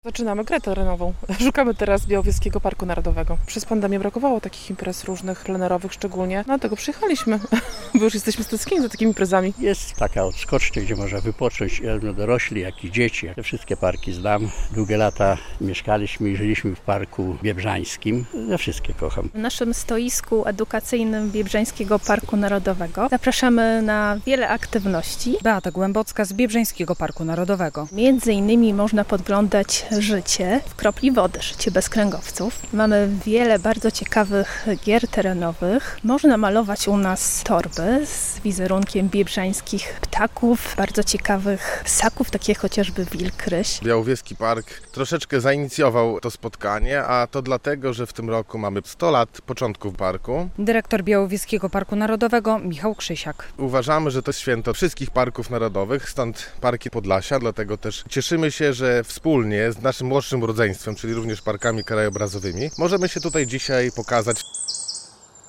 Zaczynamy grę terenową. Szukamy teraz Białowieskiego Parku Narodowego. Przez pandemię brakowało takich imprez różnych, plenerowych szczególnie. Dlatego przyjechaliśmy, bo już jesteśmy stęsknieni za takimi imprezami. Jest taka odskocznia, gdzie można wypocząć zarówno dorośli, jak i dzieci. Te wszystkie parki znam. Długie lata mieszkaliśmy i żyliśmy w Parku Biebrzańskim. Ja wszystkie kocham. W naszym stoisku edukacyjnym Biebrzańskiego Parku Narodowego zapraszamy na wiele aktywności. Beata Głębocka z Biebrzańskiego Parku Narodowego. Między innymi można podglądać życie w kropli wody, życie bez kręgowców. Mamy wiele bardzo ciekawych gier terenowych. Można malować u nas torby z wizerunkiem biebrzańskich ptaków, bardzo ciekawych ssaków, takie chociażby wilk, ryś. Białowieski Park troszeczkę zainicjował to spotkanie, a to dlatego, że w tym roku mamy 100 lat początków parku. Dyrektor Białowieskiego Parku Narodowego Michał Krzysiak. Uważamy, że to święto wszystkich parków narodowych, stąd Parki Podlasia, dlatego też cieszymy się, że wspólnie z naszym młodszym rodzeństwem, czyli również parkami krajobrazowymi, możemy się tutaj dzisiaj pokazać.